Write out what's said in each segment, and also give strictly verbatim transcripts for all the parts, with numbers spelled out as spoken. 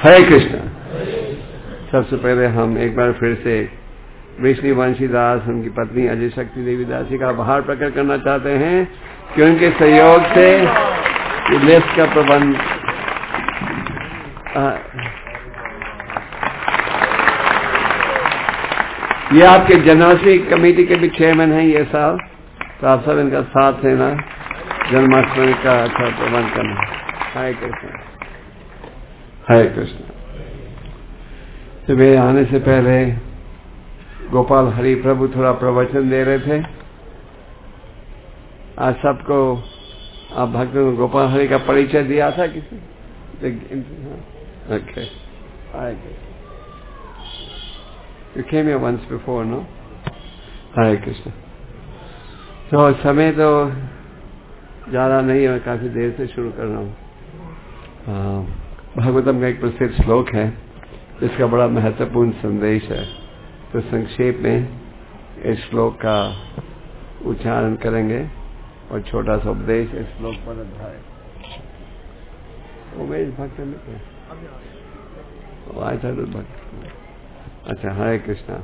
हरे कृष्णा। सबसे पहले हम एक बार फिर से वैष्णव वंशीदास, उनकी पत्नी अजय शक्ति देवी दासी का आभार प्रकट करना चाहते हैं कि उनके सहयोग से लिस्ट का प्रबंध ये आपके जन्माष्टमी कमेटी के भी चेयरमैन हैं ये साल, तो आप सब इनका साथ देना, जन्माष्टमी का अच्छा प्रबंध करना। हरे कृष्ण हरे कृष्ण। सुबह आने से पहले गोपाल हरि प्रभु थोड़ा प्रवचन दे रहे थे। आज सबको आप भक्तों को गोपाल हरि का परिचय दिया था किसी? Okay, You came here once before, no? Hare Krishna. तो समय तो ज्यादा नहीं है, काफी देर से शुरू कर रहा हूँ। भागवतम का एक प्रसिद्ध श्लोक है जिसका बड़ा महत्वपूर्ण संदेश है, तो संक्षेप में इस श्लोक का उच्चारण करेंगे और छोटा सा उपदेश इस श्लोक पर अध्याय। उमेश भक्त मित्र भक्त। अच्छा, हरे कृष्णा।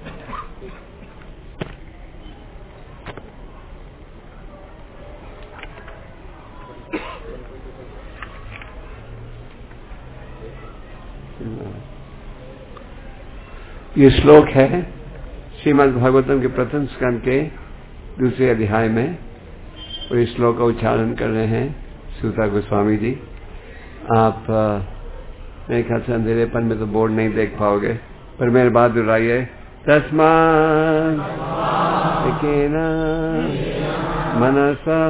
ये श्लोक है श्रीमद् भागवतम के प्रथम स्कंद के दूसरे अध्याय में, और इस श्लोक का उच्चारण कर रहे हैं सूता गोस्वामी जी। आप मेरे ख्याल से अंधेरेपन में तो बोर्ड नहीं देख पाओगे, पर मेरे बात दोहराइए। तस्मात् एकेन मनसा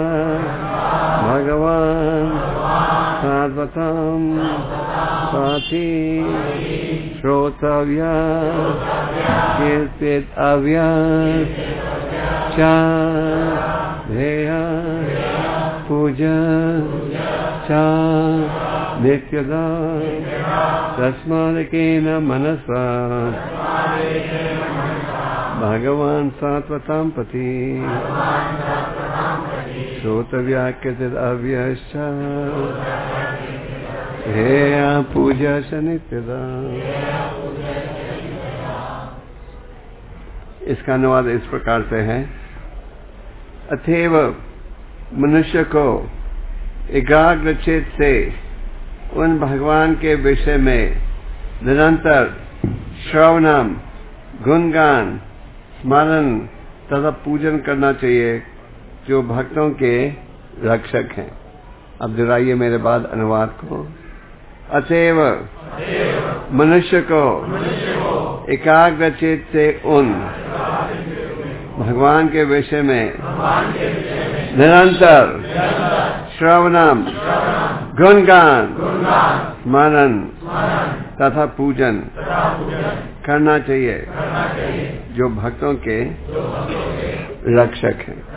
भगवान् सात्वतं पाति श्रोतव्या कीर्तितव्या च ध्येया पूजा च नित्यदा। तस्मादेकेन मनसा भगवान् सात्वतां पति श्रोतव्या कीर्तितव्यश्च ध्येया पूजा च नित्यदा। इसका अनुवाद इस प्रकार से है। अतएव मनुष्य को एकाग्रचित से उन भगवान के विषय में निरंतर श्रवणम, गुणगान, स्मरण तथा पूजन करना चाहिए, जो भक्तों के रक्षक हैं। अब दोहराइए मेरे बाद अनुवाद को। अतएव मनुष्य को एकाग्रचित से उन भगवान के विषय में निरंतर श्रवणम, गुणगान, स्मरण तथा पूजन करना चाहिए, जो भक्तों के रक्षक हैं।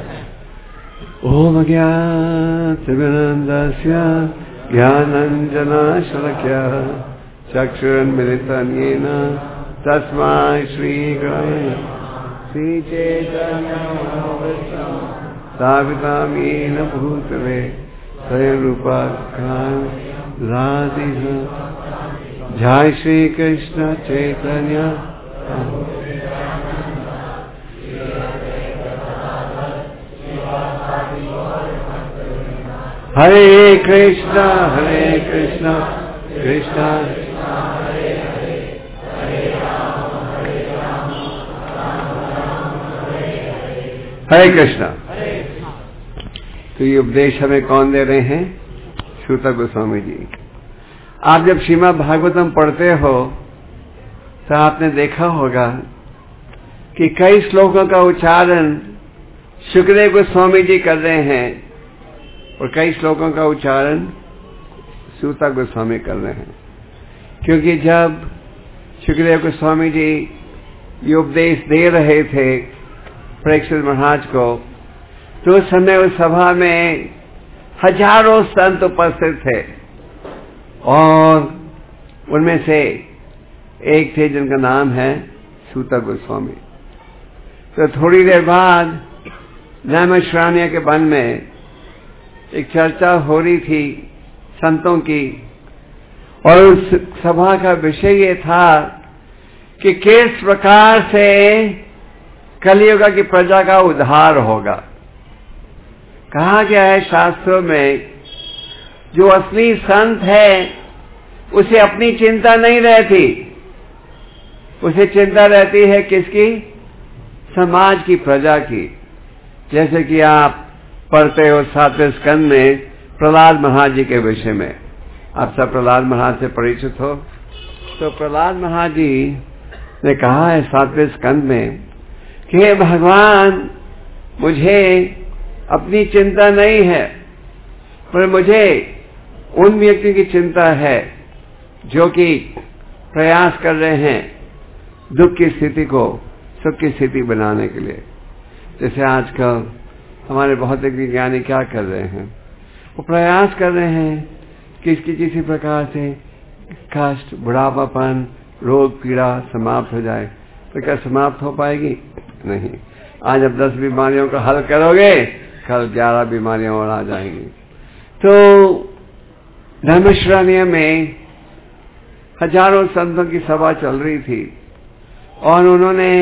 ओम ज्ञानतिमिरन्धस्य ज्ञानाञ्जनशलाकया चक्षुरुन्मिलितं येन तस्मै श्रीगुरवे श्रीचैतन्यमनोभीष्टं स्थापितं येन भूतले स्वयं रूपा राधिः। जय श्री कृष्ण चैतन्य हरे कृष्णा हरे कृष्णा कृष्णा हरे कृष्णा। तो ये उपदेश हमें कौन दे रहे हैं? सूता गोस्वामी जी। आप जब श्रीमद् भागवतम पढ़ते हो तो आपने देखा होगा कि कई श्लोकों का उच्चारण सुखदेव गोस्वामी जी कर रहे हैं और कई श्लोकों का उच्चारण सूता गोस्वामी कर रहे हैं, क्योंकि जब सुखदेव गोस्वामी जी ये उपदेश दे रहे थे परीक्षित महाराज को, तो उस समय उस सभा में हजारों संत उपस्थित थे और उनमें से एक थे जिनका नाम है सूता गोस्वामी। तो थोड़ी देर बाद नैमिषारण्य के वन में एक चर्चा हो रही थी संतों की, और उस सभा का विषय ये था कि किस प्रकार से कलियुग की प्रजा का उद्धार होगा। कहा गया है शास्त्रों में, जो असली संत है उसे अपनी चिंता नहीं रहती, उसे चिंता रहती है किसकी? समाज की, प्रजा की। जैसे कि आप पढ़ते हो सातवें स्कंद में प्रहलाद महाराज जी के विषय में। आप सब प्रहलाद महाराज से परिचित हो। तो प्रहलाद महाराज जी ने कहा है सातवें स्कंद में कि हे भगवान, मुझे अपनी चिंता नहीं है, पर मुझे उन व्यक्ति की चिंता है जो कि प्रयास कर रहे हैं दुख की स्थिति को सुख की स्थिति बनाने के लिए। जैसे आजकल हमारे भौतिक विज्ञानी क्या कर रहे हैं? वो प्रयास कर रहे हैं कि इसकी किसी प्रकार से कष्ट, बुढ़ापापन, रोग पीड़ा समाप्त हो जाए। तो क्या समाप्त हो पाएगी? नहीं। आज अब दस बीमारियों का हल करोगे, कल ग्यारह बीमारियां और आ जाएंगी। तो धर्मश्रेणी में हजारों संतों की सभा चल रही थी और उन्होंने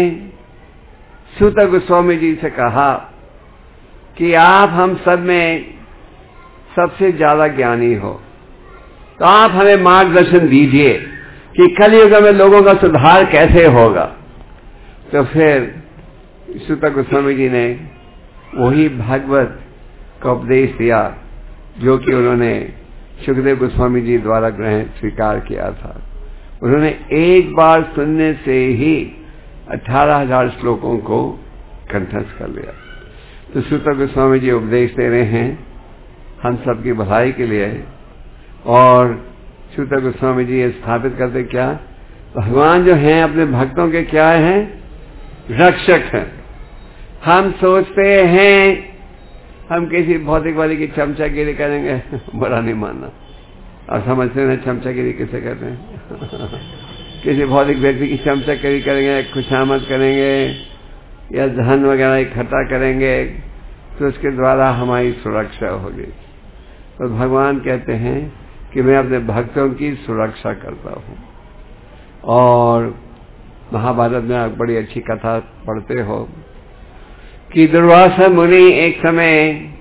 सूत गोस्वामी जी से कहा कि आप हम सब में सबसे ज्यादा ज्ञानी हो, तो आप हमें मार्गदर्शन दीजिए कि कलयुग में लोगों का सुधार कैसे होगा। तो फिर सूत गोस्वामी जी ने वही भागवत का उपदेश दिया जो कि उन्होंने सुखदेव गोस्वामी जी द्वारा ग्रहण स्वीकार किया था। उन्होंने एक बार सुनने से ही अठारह हजार श्लोकों को कंठस्थ कर लिया। तो सूत गोस्वामी जी उपदेश दे रहे हैं हम सबकी भलाई के लिए, और सूत गोस्वामी जी ये स्थापित करते क्या? भगवान जो हैं अपने भक्तों के क्या हैं? रक्षक हैं। हम सोचते हैं हम किसी भौतिकवादी की चमचागिरी करेंगे, बड़ा नहीं मानना। और समझते हैं चमचागिरी किसे कहते हैं? किसी भौतिक व्यक्ति की चमचागिरी करेंगे, खुशामद करेंगे या धन वगैरह इकट्ठा करेंगे तो उसके द्वारा हमारी सुरक्षा होगी। तो भगवान कहते हैं कि मैं अपने भक्तों की सुरक्षा करता हूँ। और महाभारत में आप बड़ी अच्छी कथा पढ़ते हो कि दुर्वासा मुनि एक समय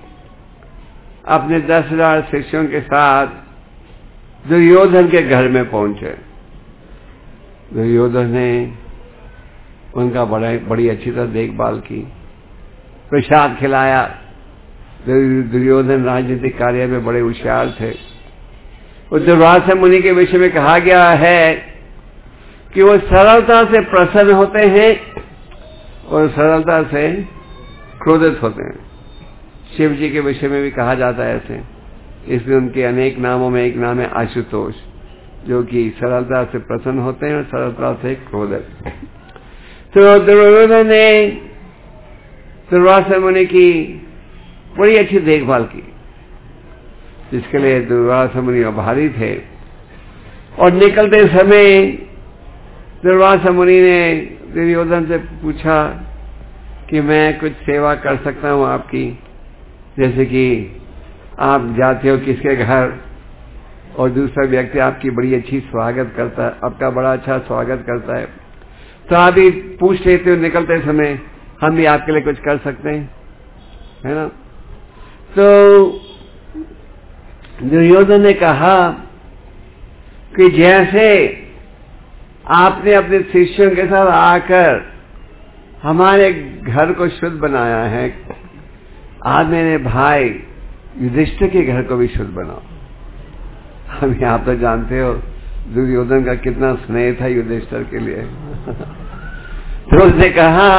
अपने दस हजार शिष्यों के साथ दुर्योधन के घर में पहुंचे। दुर्योधन ने उनका बड़ा बड़ी अच्छी तरह देखभाल की, प्रसाद खिलाया। दुर्योधन राजनीतिक कार्य में बड़े होशियार थे। उस दुर्वासा मुनि के विषय में कहा गया है कि वो सरलता से प्रसन्न होते हैं और सरलता से क्रोधित होते हैं। शिव जी के विषय में भी कहा जाता है ऐसे, इसलिए उनके अनेक नामों में एक नाम है आशुतोष, जो कि सरलता से प्रसन्न होते हैं और सरलता से क्रोधित। तो दुर्योधन ने दुर्वासा मुनि की बड़ी अच्छी देखभाल की, जिसके लिए दुर्वासा मुनि आभारी थे। और निकलते समय दुर्वासा मुनि ने दुर्योधन से पूछा कि मैं कुछ सेवा कर सकता हूं आपकी, जैसे कि आप जाते हो किसके घर और दूसरा व्यक्ति आपकी बड़ी अच्छी स्वागत करता है, आपका बड़ा अच्छा स्वागत करता है, तो आप भी पूछ लेते हो निकलते समय हम भी आपके लिए कुछ कर सकते हैं, है ना। तो दुर्योधन ने कहा कि जैसे आपने अपने शिष्यों के साथ आकर हमारे घर को शुद्ध बनाया है, आज मेरे भाई युधिष्ठिर के घर को भी शुद्ध बनाओ। अभी आप तो जानते हो दुर्योधन का कितना स्नेह था युधिष्ठिर के लिए। तो उसने कहा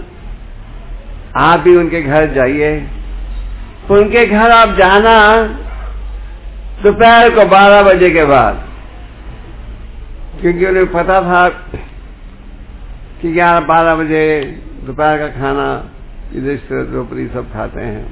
आप भी उनके घर जाइए। तो उनके घर आप जाना दोपहर को बारह बजे के बाद, क्योंकि उन्हें पता था कि ग्यारह बारह बजे दोपहर का खाना युधिष्ठिर द्रौपदी सब खाते हैं।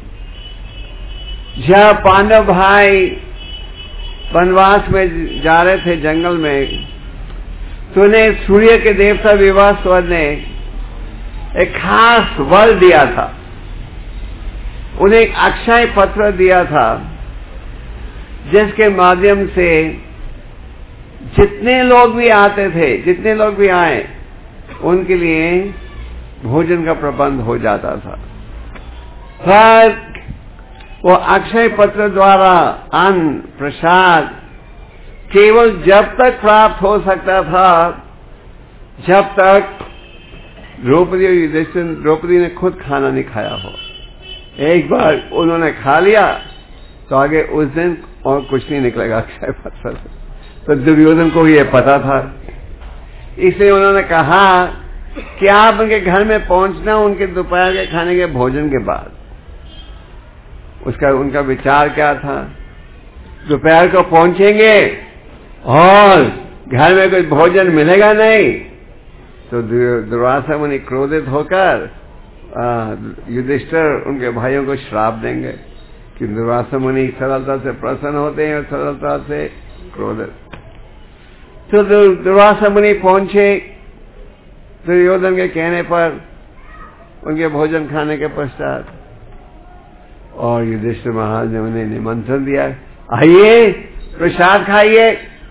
जब पांडव भाई वनवास में जा रहे थे जंगल में, तो उन्हें सूर्य के देवता विवास्वर ने एक खास वर दिया था, उन्हें एक अक्षय पत्र दिया था, जिसके माध्यम से जितने लोग भी आते थे, जितने लोग भी आए, उनके लिए भोजन का प्रबंध हो जाता था। पर वो अक्षय पत्र द्वारा अन्न प्रसाद केवल जब तक प्राप्त हो सकता था जब तक द्रौपदी और युधिष्ठिर द्रौपदी ने खुद खाना नहीं खाया हो। एक बार उन्होंने खा लिया तो आगे उस दिन और कुछ नहीं निकलेगा अक्षय पत्र से। तो दुर्योधन को ये पता था, इसलिए उन्होंने कहा कि आप उनके घर में पहुंचना उनके दोपहर के खाने के भोजन के बाद। उसका उनका विचार क्या था, दोपहर को पहुंचेंगे और घर में कोई भोजन मिलेगा नहीं तो दुर्वासा मुनि क्रोधित होकर युधिष्ठिर उनके भाइयों को श्राप देंगे कि दुर्वासा मुनि सरलता से प्रसन्न होते हैं और सरलता से क्रोधित। तो दुर्वासा मुनि पहुंचे दुर्योधन के कहने पर उनके भोजन खाने के पश्चात, और युधिष्ठिर महाराज ने उन्हें निमंत्रण दिया, आइए प्रसाद खाइए।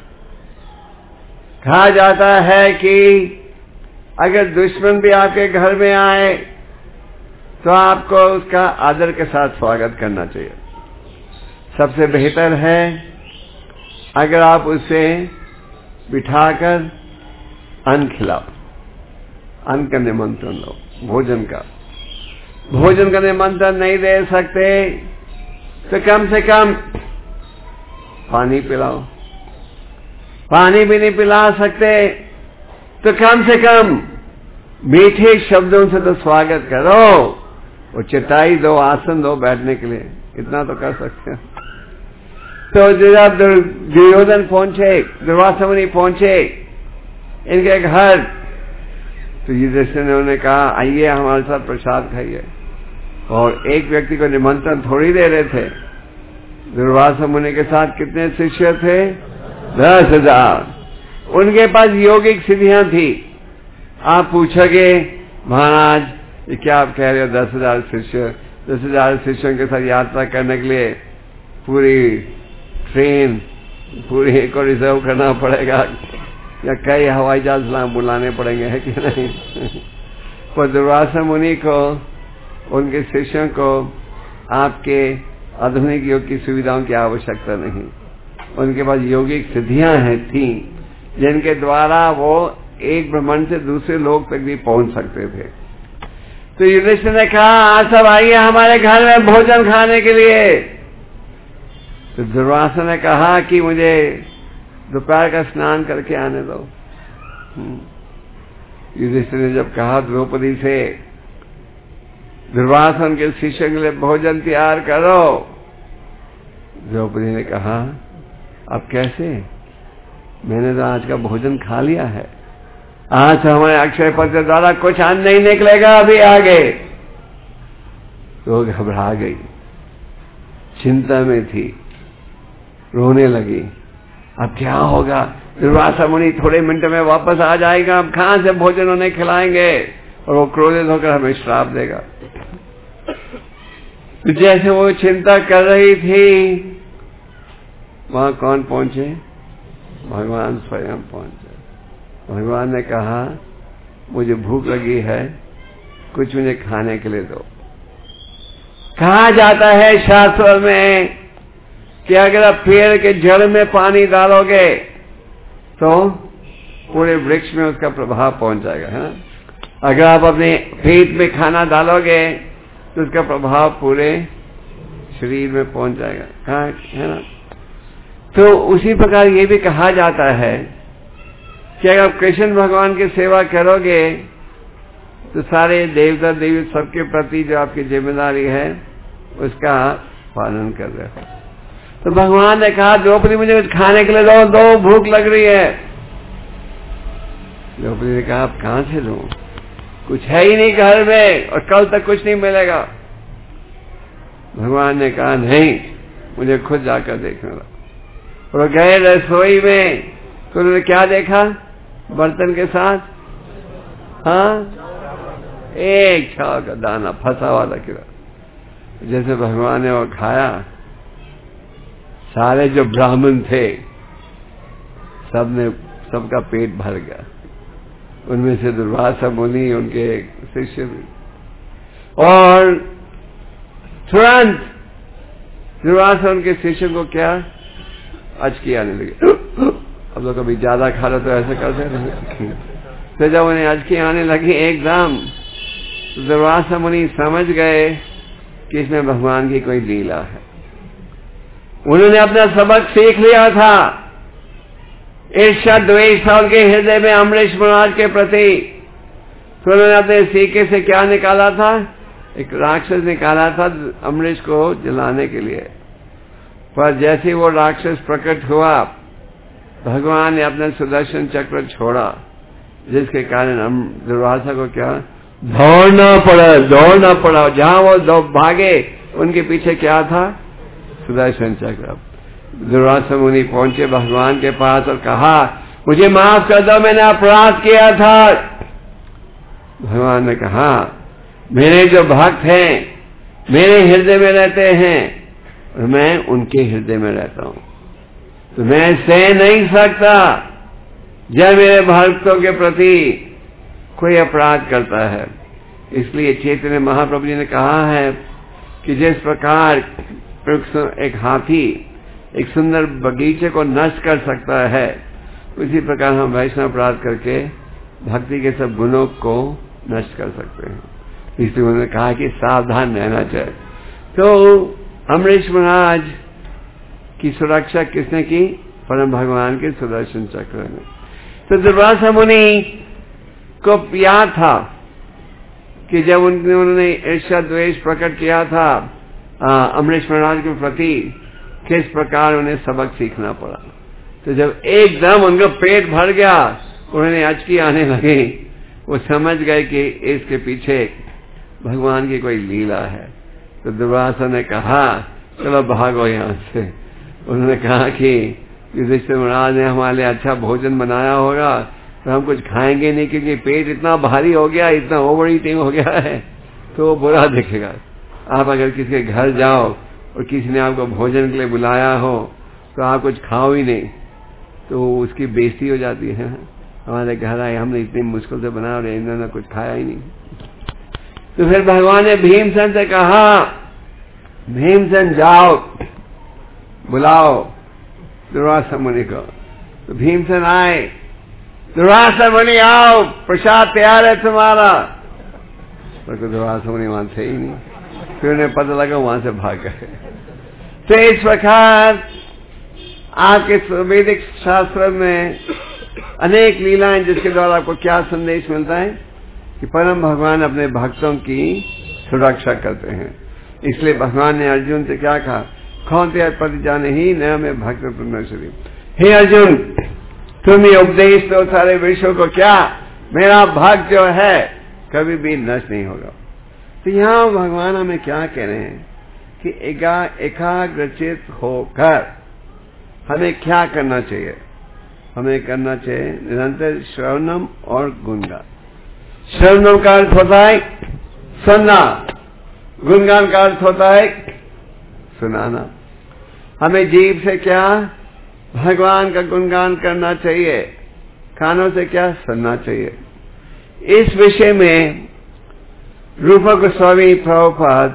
कहा जाता है कि अगर दुश्मन भी आपके घर में आए तो आपको उसका आदर के साथ स्वागत करना चाहिए। सबसे बेहतर है अगर आप उसे बिठाकर अन्न खिलाओ, अन्न का निमंत्रण लो, भोजन का भोजन का निमंत्रण नहीं दे सकते तो कम से कम पानी पिलाओ, पानी भी नहीं पिला सकते तो कम से कम मीठे शब्दों से तो स्वागत करो, वो चटाई दो, आसन दो बैठने के लिए, इतना तो कर सकते हैं। तो जब दुर्योधन पहुंचे, दुर्वासा मुनि पहुंचे इनके घर, तो युधिष्ठिर ने उन्हें कहा आइए हमारे साथ प्रसाद खाइए। और एक व्यक्ति को निमंत्रण थोड़ी दे रहे थे, दुर्वासा मुनि के साथ कितने शिष्य थे? दस हजार। उनके पास योगिक सिद्धियां थी। आप पूछोगे महाराज ये क्या आप कह रहे हो, दस हजार शिष्य, दस हजार शिष्यों के साथ यात्रा करने के लिए पूरी ट्रेन पूरी को रिजर्व करना पड़ेगा या कई हवाई जहाज बुलाने पड़ेंगे, है कि नहीं? पर दुर्वासा मुनि को, उनके शिष्यों को आपके आधुनिक योग की सुविधाओं की आवश्यकता नहीं। उनके पास योगिक सिद्धियां हैं थी जिनके द्वारा वो एक ब्रह्मांड से दूसरे लोक तक भी पहुंच सकते थे। तो युधिष्ठिर ने कहा आज सब आइए हमारे घर में भोजन खाने के लिए। तो दुर्वासा ने कहा कि मुझे दोपहर का स्नान करके आने दो। युधिष्ठिर ने जब कहा द्रौपदी से दुर्वासा उनके शिष्य के लिए भोजन तैयार करो, द्रौपदी ने कहा अब कैसे, मैंने तो आज का भोजन खा लिया है, आज हमारे अक्षय पत्र द्वारा कुछ अन्न नहीं निकलेगा अभी आगे। तो घबरा गई, चिंता में थी, रोने लगी, अब क्या होगा, दुर्वासा मुनि थोड़े मिनट में वापस आ जाएगा, अब कहां से भोजन उन्हें खिलाएंगे और वो क्रोधित होकर हमें श्राप देगा। तो जैसे वो चिंता कर रही थी वहां कौन पहुंचे? भगवान स्वयं पहुंचे। भगवान ने कहा मुझे भूख लगी है, कुछ मुझे खाने के लिए दो। कहा जाता है शास्त्र में कि अगर आप पेड़ के जड़ में पानी डालोगे तो पूरे वृक्ष में उसका प्रभाव पहुंच जाएगा, है ना? अगर आप अपने पेट में खाना डालोगे तो उसका प्रभाव पूरे शरीर में पहुंच जाएगा, कहा है ना? तो उसी प्रकार ये भी कहा जाता है कि अगर आप कृष्ण भगवान की सेवा करोगे तो सारे देवता देवी सबके प्रति जो आपकी जिम्मेदारी है उसका पालन कर रहे हो। तो भगवान ने कहा द्रौपदी मुझे कुछ खाने के लिए दो, दो भूख लग रही है। द्रौपदी ने कहा आप कहां से दूं, कुछ है ही नहीं घर में और कल तक कुछ नहीं मिलेगा। भगवान ने कहा नहीं, मुझे खुद जाकर देखना था। और गए रसोई में तो उन्होंने क्या देखा, बर्तन के साथ हाँ एक छाव का दाना फंसा हुआ था। जैसे भगवान ने वो खाया, सारे जो ब्राह्मण थे सबने सबका पेट भर गया। उनमें से दुर्वासा मुनि, उनके शिष्य भी, और तुरंत दुर्वासा उनके शिष्य को क्या अचकी आने लगे। अब लोग कभी ज्यादा खा लो तो ऐसा करते हैं। तो जब उन्हें अचकी आने लगी एकदम, तो दुर्वासा मुनि समझ गए कि इसमें भगवान की कोई लीला है। उन्होंने अपना सबक सीख लिया था। ईर्ष्या द्वेष था उनके हृदय में अम्बरीश महाराज के प्रति। तो उन्होंने अपने सीखे से क्या निकाला था? एक राक्षस निकाला था अम्बरीश को जलाने के लिए। पर जैसे वो राक्षस प्रकट हुआ, भगवान ने अपना सुदर्शन चक्र छोड़ा, जिसके कारण दुर्वासा को क्या दौड़ना पड़ा दौड़ना पड़ा जहां वो दो भागे, उनके पीछे क्या था? सुदर्शन चक्र। दुर्वासा मुनि पहुंचे भगवान के पास और कहा, मुझे माफ कर दो, मैंने अपराध किया था। भगवान ने कहा, मेरे जो भक्त हैं मेरे हृदय में रहते हैं और मैं उनके हृदय में रहता हूं, तो मैं सह नहीं सकता जब मेरे भक्तों के प्रति कोई अपराध करता है। इसलिए चैतन्य महाप्रभु जी ने कहा है कि जिस प्रकार एक हाथी एक सुंदर बगीचे को नष्ट कर सकता है, उसी प्रकार हम वैष्णव अपराध करके भक्ति के सब गुणों को नष्ट कर सकते हैं। इसलिए उन्होंने कहा कि सावधान रहना चाहिए। तो अम्बरीश महाराज की सुरक्षा किसने की? परम भगवान के सुदर्शन चक्र ने। तो दुर्वासा मुनि को याद था कि जब उन्होंने ईर्ष्या द्वेष प्रकट किया था अम्बरीश महाराज के प्रति, किस प्रकार उन्हें सबक सीखना पड़ा। तो जब एकदम उनका पेट भर गया, उन्हें अचकी आने लगी, वो समझ गए कि इसके पीछे भगवान की कोई लीला है। तो दुर्वासा ने कहा, चलो भागो यहाँ से। उन्होंने कहा कि युधिष्ठिर महाराज ने हमारे लिए अच्छा भोजन बनाया होगा, तो हम कुछ खाएंगे नहीं, क्योंकि पेट इतना भारी हो गया, इतना ओवर ईटिंग हो गया है, तो बुरा दिखेगा। आप अगर किसी के घर जाओ और किसी ने आपको भोजन के लिए बुलाया हो, तो आप कुछ खाओ ही नहीं, तो उसकी बेइज्जती हो जाती है। हमारे घर आए, हमने इतनी मुश्किल से बनाया और इन्होंने कुछ खाया ही नहीं। तो फिर भगवान ने भीमसेन से कहा, भीमसेन जाओ बुलाओ दुर्वासा मुनि को। तो भीमसेन आए, दुर्वासा मुनि आओ, प्रसाद तैयार है तुम्हारा। तो दुर्वासा मुनि वहां थे ही नहीं। फिर उन्हें पता लगा, वहां से भाग गए। तो इस प्रकार आपके वैदिक शास्त्र में अनेक लीलाएं, जिसके द्वारा आपको क्या संदेश मिलता है कि परम भगवान अपने भक्तों की सुरक्षा करते हैं। इसलिए भगवान ने अर्जुन से क्या कहा, खौंते पति जाने ही न में भक्त परमेश्वरी। हे अर्जुन, तुम ये उपदेश दो सारे विश्व को, क्या मेरा भक्त जो है कभी भी नष्ट नहीं होगा। तो यहाँ भगवान हमें क्या कह रहे हैं कि एकाग्रचित होकर हमें क्या करना चाहिए? हमें करना चाहिए निरंतर श्रवणम और गुणगान। श्रवणम का अर्थ होता है सुनना, गुणगान का अर्थ होता है सुनाना। हमें जीभ से क्या भगवान का गुणगान करना चाहिए, कानों से क्या सुनना चाहिए। इस विषय में रूप गोस्वामी प्रभुपाद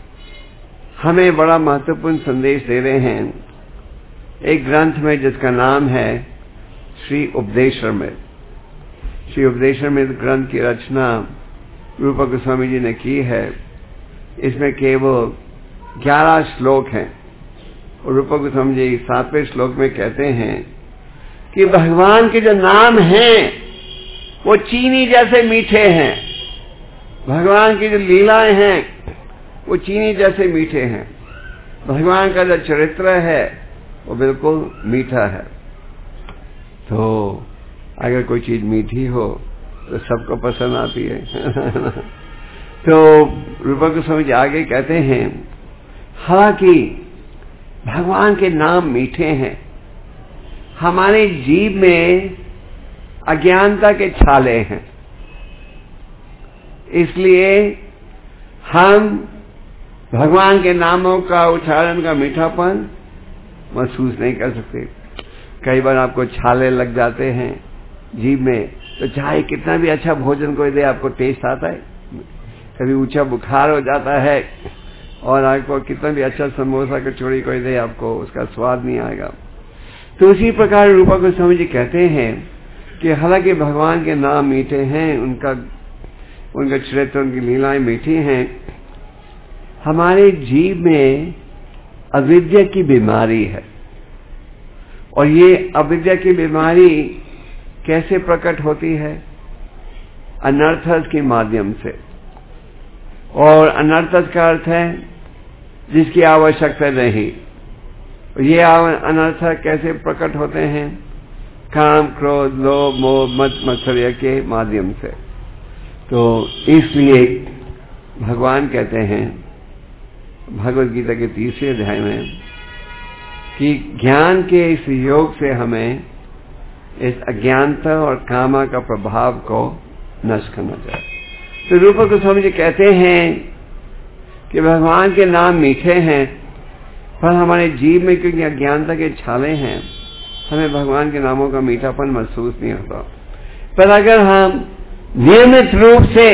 हमें बड़ा महत्वपूर्ण संदेश दे रहे हैं एक ग्रंथ में, जिसका नाम है श्री उपदेशामृत। श्री उपदेशामृत ग्रंथ की रचना रूप गोस्वामी जी ने की है। इसमें केवल ग्यारह श्लोक हैं और रूप गोस्वामी जी सातवें श्लोक में कहते हैं कि भगवान के जो नाम हैं वो चीनी जैसे मीठे हैं। भगवान की जो लीलाएं हैं वो चीनी जैसे मीठे हैं। भगवान का जो चरित्र है वो बिल्कुल मीठा है। तो अगर कोई चीज मीठी हो तो सबको पसंद आती है। तो रूप गोस्वामी जी आगे कहते हैं, हालांकि भगवान के नाम मीठे हैं, हमारे जीव में अज्ञानता के छाले हैं, इसलिए हम भगवान के नामों का उच्चारण का मीठापन महसूस नहीं कर सकते। कई बार आपको छाले लग जाते हैं जीभ में, तो चाहे कितना भी अच्छा भोजन कोई दे, आपको टेस्ट आता है? कभी ऊंचा बुखार हो जाता है और आपको कितना भी अच्छा समोसा कचौड़ी कोई दे, आपको उसका स्वाद नहीं आएगा। तो उसी प्रकार रूपा गोस्वामी जी कहते हैं कि हालांकि भगवान के नाम मीठे हैं, उनका उनका चरित्र, उनकी लीलाएं मीठी हैं, हमारे जीव में अविद्या की बीमारी है। और ये अविद्या की बीमारी कैसे प्रकट होती है? अनर्थस के माध्यम से। और अनर्थस का अर्थ है जिसकी आवश्यकता नहीं। ये अनर्थ कैसे प्रकट होते हैं? काम, क्रोध, लोभ, मोह, मद मत्सर्य के माध्यम से। तो इसलिए भगवान कहते हैं भगवद गीता के तीसरे अध्याय में कि ज्ञान के इस योग से हमें इस अज्ञानता और कामा का प्रभाव को नष्ट करना चाहिए। तो रूपा गोस्वामी जी कहते हैं कि भगवान के नाम मीठे हैं, पर हमारे जीव में क्योंकि अज्ञानता के छाले हैं, हमें भगवान के नामों का मीठापन महसूस नहीं होता। पर अगर हम नियमित रूप से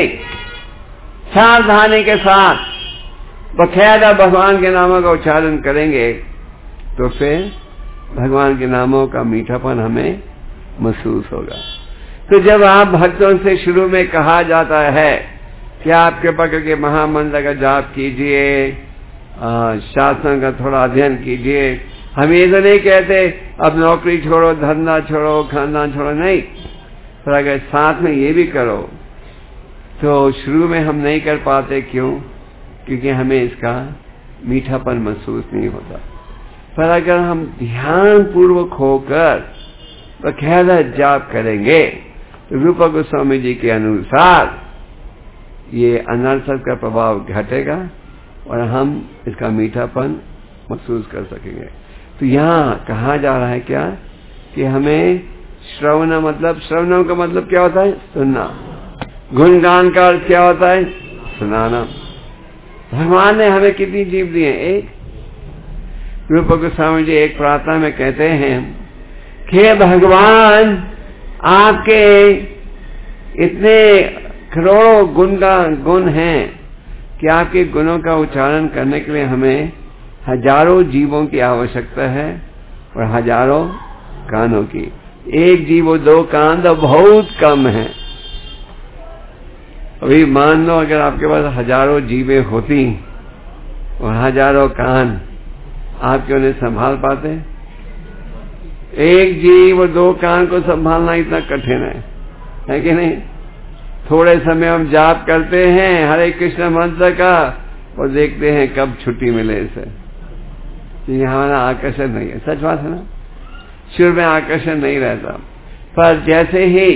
सावधानी के साथ बकायदा भगवान के नामों का उच्चारण करेंगे तो फिर भगवान के नामों का मीठापन हमें महसूस होगा। तो जब आप भक्तों से शुरू में कहा जाता है कि आप कृपा करके महामंत्र का जाप कीजिए, शास्त्रों का थोड़ा अध्ययन कीजिए, हम ये तो नहीं कहते अब नौकरी छोड़ो, धंधा छोड़ो, खानदान छोड़ो, नहीं। पर अगर साथ में ये भी करो तो शुरू में हम नहीं कर पाते। क्यों? क्योंकि हमें इसका मीठापन महसूस नहीं होता। पर अगर हम ध्यान पूर्वक होकर बकायदा जाप करेंगे तो रूपा गोस्वामी जी के अनुसार ये अनर्थक का प्रभाव घटेगा और हम इसका मीठापन महसूस कर सकेंगे। तो यहाँ कहा जा रहा है क्या कि हमें श्रवण, मतलब श्रवण का मतलब क्या होता है? सुनना। गुणगान का अर्थ क्या होता है? सुनाना। भगवान ने हमें कितनी जीव दी है? एक। रूप गोस्वामी जी एक प्रार्थना में कहते हैं कि भगवान आपके इतने करोड़ों गुणगान गुण हैं कि आपके गुणों का उच्चारण करने के लिए हमें हजारों जीवों की आवश्यकता है और हजारों कानों की। एक जीव और दो कान तो बहुत कम है। अभी मान लो अगर आपके पास हजारों जीवें होती और हजारों कान, आप क्यों नहीं संभाल पाते? एक जीव और दो कान को संभालना इतना कठिन है, है कि नहीं? थोड़े समय हम जाप करते हैं हरे कृष्ण मंत्र का और देखते हैं कब छुट्टी मिले इसे। ये हमारा आकर्षण नहीं है। सच बात है ना? शुरू में आकर्षण नहीं रहता, पर जैसे ही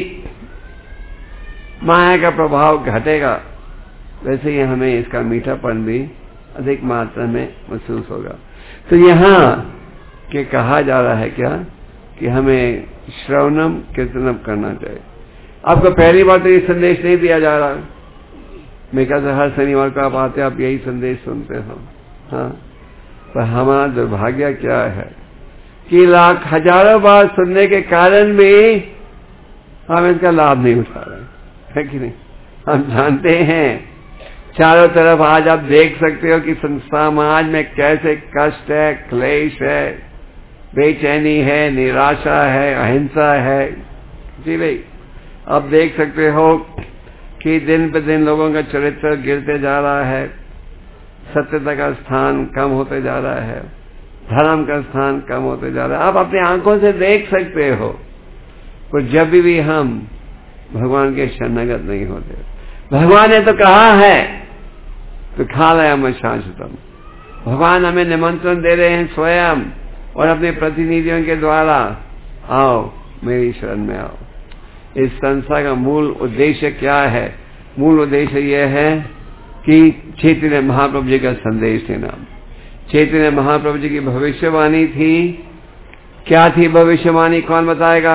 माया का प्रभाव घटेगा वैसे ही हमें इसका मीठापन भी अधिक मात्रा में महसूस होगा। तो यहाँ के कहा जा रहा है क्या कि हमें श्रवणम कीर्तनम करना चाहिए। आपको पहली बार तो ये संदेश नहीं दिया जा रहा। मैं कहता हर शनिवार को आप आते, आप यही संदेश सुनते हो। हाँ, पर हमारा दुर्भाग्य क्या है कि लाख हजारों बार सुनने के कारण भी हम इसका लाभ नहीं उठा रहे, है कि नहीं? हम जानते हैं चारों तरफ आज आप देख सकते हो कि समाज में कैसे कष्ट है, क्लेश है, बेचैनी है, निराशा है, अहिंसा है। जी भाई, आप देख सकते हो कि दिन पे दिन लोगों का चरित्र गिरते जा रहा है, सत्यता का स्थान कम होते जा रहा है, धर्म का स्थान कम होते जा रहा है। आप अपनी आंखों से देख सकते हो। पर जब भी हम भगवान के शरणागत नहीं होते, भगवान ने तो कहा है तो खालयम शाश्वतम। भगवान हमें निमंत्रण दे रहे हैं स्वयं और अपने प्रतिनिधियों के द्वारा, आओ मेरी शरण में आओ। इस संस्था का मूल उद्देश्य क्या है? मूल उद्देश्य यह है कि चैतन्य महाप्रभु जी का संदेश देना। चैतन्य महाप्रभु जी की भविष्यवाणी थी। क्या थी भविष्यवाणी? कौन बताएगा?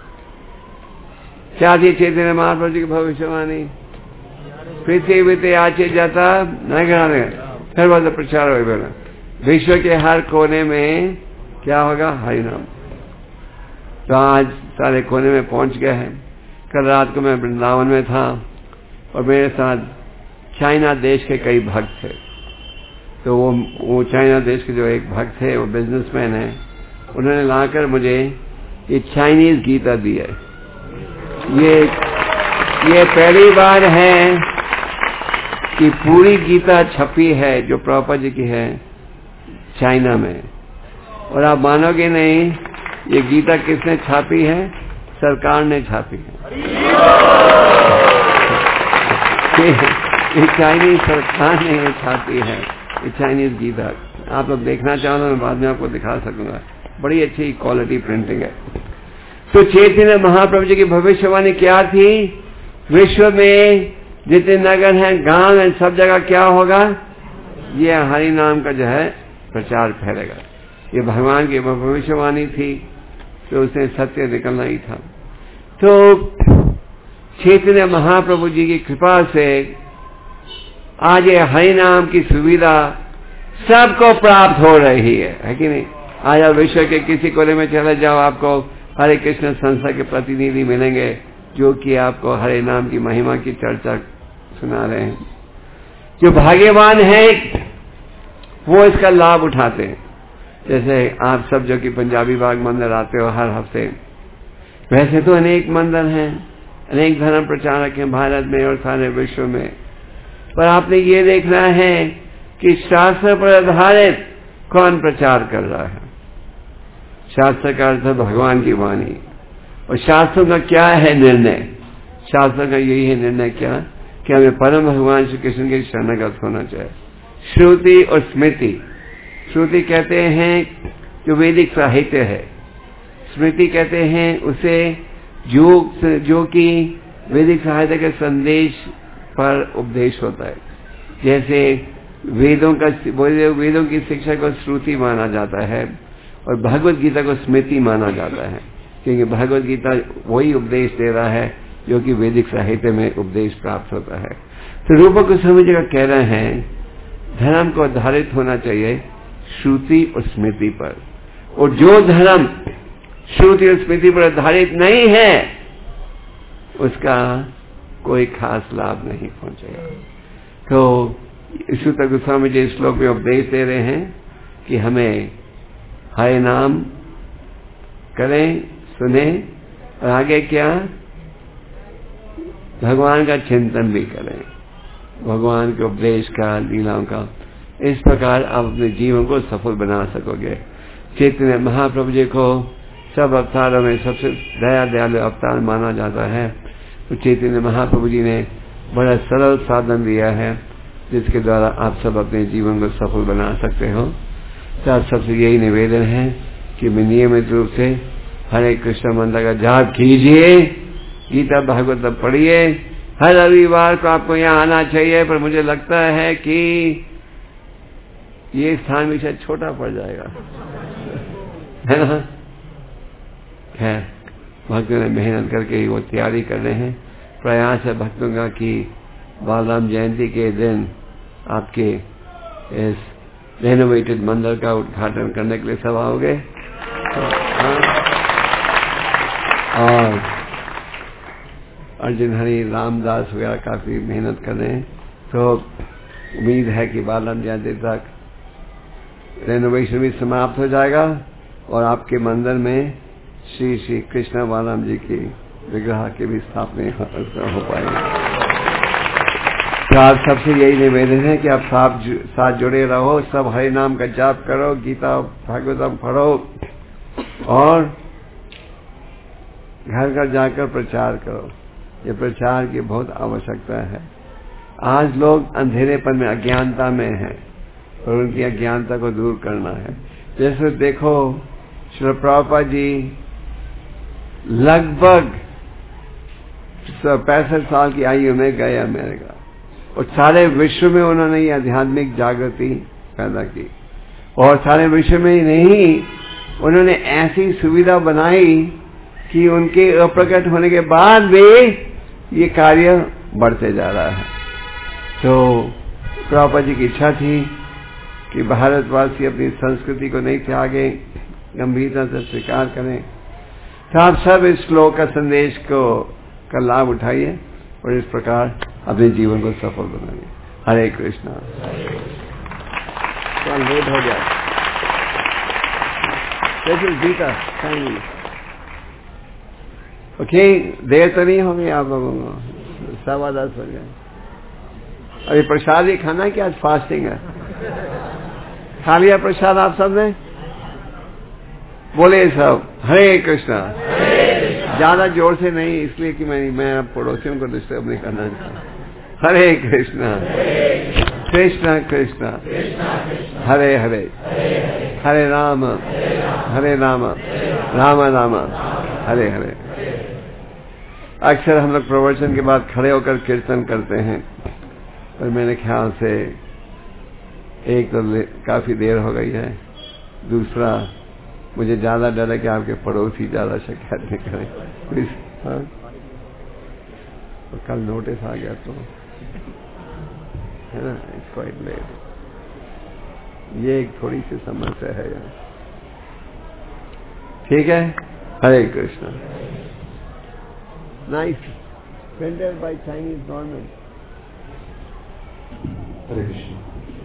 क्या थी चैतन्य महाप्रभु जी की भविष्यवाणी? पृथ्वी ते आचे जाता नहीं कराने फिर बाद प्रचार हो। विश्व के हर कोने में क्या होगा? हरि नाम। तो आज सारे कोने में पहुंच गए हैं। कल रात को मैं वृंदावन में था और मेरे साथ चाइना देश के कई भक्त थे। तो वो वो चाइना देश के जो एक भक्त थे, वो बिजनेसमैन है, उन्होंने लाकर मुझे ये चाइनीज गीता दी है। ये ये पहली बार है कि पूरी गीता छपी है जो प्रभुपाद जी की है चाइना में। और आप मानोगे नहीं, ये गीता किसने छापी है? सरकार ने छापी है। ये चाइनीज सरकार ने ये छापी है, ये चाइनीज गीता। आप लोग देखना चाहो तो मैं बाद में आपको दिखा सकूंगा, बड़ी अच्छी क्वालिटी प्रिंटिंग है। तो चैतन्य महाप्रभु जी की भविष्यवाणी क्या थी? विश्व में जितने नगर हैं, गांव हैं, सब जगह क्या होगा? ये हरि नाम का जो है प्रचार फैलेगा। ये भगवान की भविष्यवाणी थी, तो उसने सत्य निकलना ही था। तो चैतन्य महाप्रभु जी की कृपा से आज ये हरि नाम की सुविधा सबको प्राप्त हो रही है, है कि नहीं? आज आप विश्व के किसी कोने में चले जाओ, आपको हरे कृष्ण संस्था के प्रतिनिधि मिलेंगे जो कि आपको हरे नाम की महिमा की चर्चा सुना रहे हैं। जो भाग्यवान है वो इसका लाभ उठाते हैं। जैसे आप सब जो कि पंजाबी बाग मंदिर आते हो हर हफ्ते, वैसे तो अनेक मंदिर हैं, अनेक धर्म प्रचारक हैं भारत में और सारे विश्व में, पर आपने ये देखना है कि शास्त्र पर आधारित कौन प्रचार कर रहा है। शास्त्र का अर्थ है भगवान की वाणी, और शास्त्रों का क्या है निर्णय? शास्त्र का यही है निर्णय क्या कि हमें परम भगवान श्री कृष्ण के शरणागत होना चाहिए। श्रुति और स्मृति, श्रुति कहते हैं जो वैदिक साहित्य है, स्मृति कहते हैं उसे जो जो कि वैदिक साहित्य के संदेश पर उपदेश होता है। जैसे वेदों का वेदों की शिक्षा को श्रुति माना जाता है और भगवत गीता को स्मृति माना जाता है, क्योंकि भगवत गीता वही उपदेश दे रहा है जो कि वैदिक साहित्य में उपदेश प्राप्त होता है। तो रूप गोस्वामी जी का कह रहे हैं धर्म को आधारित होना चाहिए श्रुति और स्मृति पर, और जो धर्म श्रुति और स्मृति पर आधारित नहीं है उसका कोई खास लाभ नहीं पहुंचेगा। तो सूत गोस्वामी जी श्लोक में उपदेश दे रहे हैं कि हमें हरे नाम करें, सुने, और आगे क्या? भगवान का चिंतन भी करें, भगवान के उपदेश का, लीलाओं का। इस प्रकार आप अपने जीवन को सफल बना सकोगे। चैतन्य महाप्रभु जी को सब अवतारों में सबसे दया दयालु अवतार माना जाता है। तो चैतन्य महाप्रभु जी ने बड़ा सरल साधन दिया है जिसके द्वारा आप सब अपने जीवन को सफल बना सकते हो। तो आप सबसे यही निवेदन है कि मैं नियमित रूप से हरे कृष्ण मंत्र का जाप कीजिए, गीता भागवत पढ़िए। हर रविवार को आपको यहाँ आना चाहिए, पर मुझे लगता है कि ये स्थान भी शायद छोटा पड़ जाएगा, है ना? खैर, भक्तों ने मेहनत करके वो तैयारी कर रहे हैं। प्रयास है भक्तों का कि बालराम जयंती के दिन आपके इस रेनोवेटेड मंदिर का उद्घाटन करने के लिए सब आओगे। तो, हाँ, और अर्जुन हरि रामदास वगैरह काफी मेहनत कर रहे हैं। तो उम्मीद है कि बालराम जयंती तक रेनोवेशन भी समाप्त हो जाएगा और आपके मंदिर में श्री श्री कृष्ण बालराम जी की विग्रह के भी स्थापना हो पाएगी। तो आप सबसे यही निवेदन है कि आप साथ साथ जुड़े रहो, सब हरि नाम का जाप करो, गीता भागवतम पढ़ो और घर घर जाकर प्रचार करो। ये प्रचार की बहुत आवश्यकता है। आज लोग अंधेरेपन में, अज्ञानता में हैं और उनकी अज्ञानता को दूर करना है। जैसे देखो श्री प्रभुपाद जी लगभग पैंसठ साल की आयु में गए अमेरिका, और सारे विश्व में उन्होंने ये आध्यात्मिक जागृति पैदा की। और सारे विश्व में ही नहीं, उन्होंने ऐसी सुविधा बनाई कि उनके अप्रकट होने के बाद भी ये कार्य बढ़ते जा रहा है। तो प्रभुपाद जी की इच्छा थी कि भारतवासी अपनी संस्कृति को नहीं त्यागें, गंभीरता से स्वीकार करें। तो आप सब इस श्लोक का संदेश को का लाभ उठाइए और इस प्रकार अपने जीवन को सफल बनाइए। हरे कृष्णा। तो लेट हो गया। गीता ओके, देर तो नहीं होगी आप लोगों को, सवा दस हो गए। अभी प्रसाद ही खाना है कि आज फास्टिंग है? खा लिया प्रसाद आप सब ने? बोले सब हरे कृष्णा। ज्यादा जोर से नहीं, इसलिए कि मैं मैं पड़ोसियों को डिस्टर्ब नहीं करना चाहता। हरे कृष्णा कृष्णा कृष्णा हरे हरे, हरे राम हरे राम राम राम हरे हरे। अक्सर हम लोग प्रवचन के बाद खड़े होकर कीर्तन करते हैं, पर मेरे ख्याल से एक तो काफी देर हो गई है, दूसरा मुझे ज्यादा डर है कि आपके पड़ोसी ज्यादा शिकायत नहीं करें। हाँ? तो कल नोटिस आ गया तो है ना, इट्स क्वाइट लेट। ये एक थोड़ी सी समस्या है यार। ठीक है, Hare Krishna. Nice printed by Chinese government. Hare Krishna.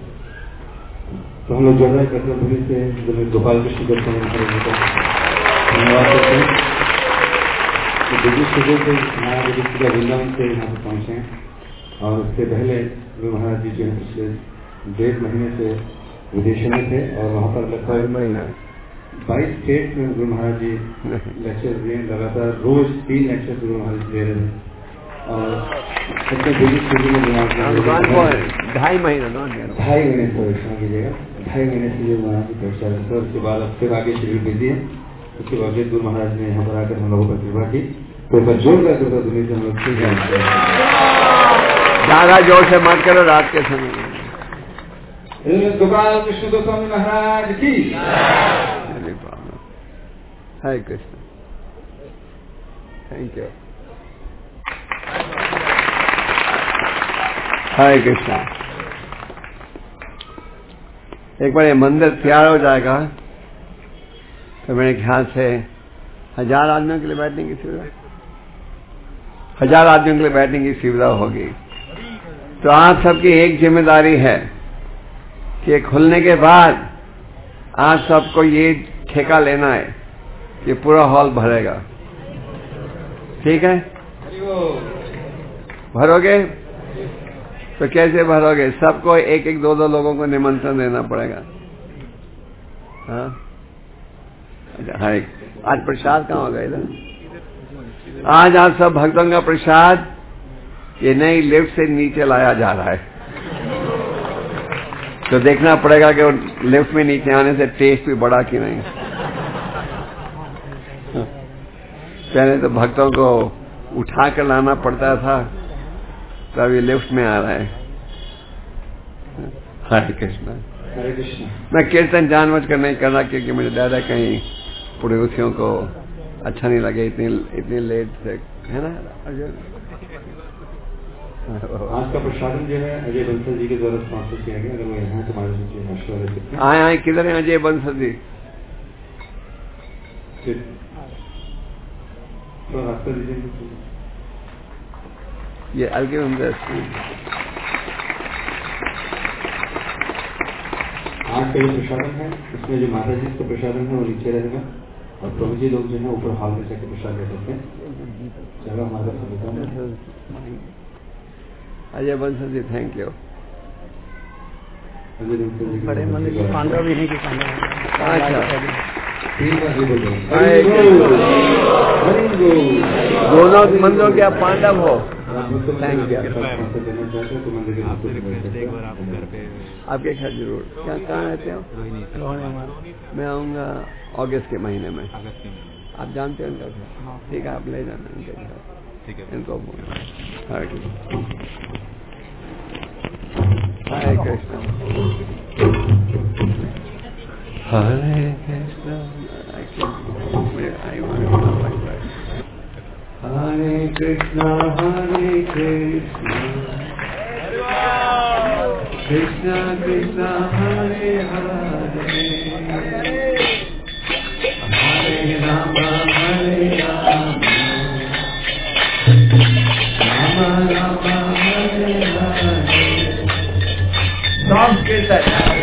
तो हम लोग जो है कटराधुनी से गोपाल कृष्ण दर्शन धन्यवाद करते हैं। तो दिल्ली सुबह से महाराज युधिष्ठिर वृंदावन से यहाँ पर पहुँचे हैं, और उससे पहले गुरु महाराज जी जो है पिछले डेढ़ महीने से विदेशों में थे, और वहाँ पर लगभग महीना बाईस स्टेट में गुरु महाराज जी लेक्चर दिए लगातार। रोज तीन लेक्चर गुरु महाराज दे रहे हैं, और सबसे दिल्ली स्टूडियो में ढाई महीना ढाई महीने से क्षमा कीजिएगा ढाई महीने से जो महाराज जी प्रचार करते हैं। उसके बाद अब फिर आगे शेड्यूल बिजी है। उसके बाद गुरु महाराज ने यहाँ पर आकर हम लोगों पर कृपा की, तो एक बार जोर कर करता दुनिया से हम लोग ठीक है। ज्यादा जोर से मत करो रात के समय। गोपाल कृष्ण गोस्वामी महाराज की हरे कृष्ण। Thank you. हरे कृष्णा। एक बार ये मंदिर तैयार हो जाएगा तो मेरे ख्याल से हजार आदमियों के लिए बैठने की सुविधा हजार आदमियों के लिए बैठने की सुविधा होगी। तो आप सबकी एक जिम्मेदारी है कि खुलने के बाद आप सबको ये ठेका लेना है कि पूरा हॉल भरेगा। ठीक है? भरोगे? तो कैसे भरोगे? सबको एक एक दो दो लोगों को निमंत्रण देना पड़ेगा। हाँ, अच्छा। हरे, आज प्रसाद कहाँ होगा इधर? आज आप सब भक्तों का प्रसाद ये नई लिफ्ट से नीचे लाया जा रहा है, तो देखना पड़ेगा कि लिफ्ट में नीचे आने से टेस्ट भी बढ़ा कि नहीं। पहले तो भक्तों को उठा कर लाना पड़ता था, तो अभी लिफ्ट में आ रहा है। हरे कृष्णा। हरे कृष्णा। मैं कीर्तन जानबूझ कर नहीं कर रहा, क्योंकि मुझे डर है कहीं पड़ोसियों को अच्छा नहीं लगे इतनी इतनी लेट से, है ना। आज का प्रसादन जो है अजय बंसल जी के द्वारा स्पॉन्सर किया गया। अगर वो यहाँ के माध्यम से आशीर्वाद दे सकते हैं। आए आए किधर है अजय बंसल जी? तो रास्ता दीजिए। ये अलगे होंगे। आज का जो प्रसादन है उसमें जो माता जी का प्रसादन है वो नीचे रहेगा, और प्रभु जी लोग जो है ऊपर हॉल में जाकर प्रसाद ले सकते हैं। चलो हमारा अजय बंसल जी, थैंक यू। बड़े मंदिर पांडव भी नहीं कि पांडव। अच्छा, दोनों मंदिरों के आप पांडव हो। Thank you. आपके घर जरूर। क्या कहाँ रहते हो? मैं आऊँगा अगस्त के महीने में। आप जानते हो इनका घर? ठीक है, आप ले जाना इनके घर। इनको हरे कृष्ण। हरे कृष्ण। हरे कृष्ण। हरे कृष्णा हरे कृष्णा कृष्णा कृष्णा हरे हरे हरे राम हरे संस्कृत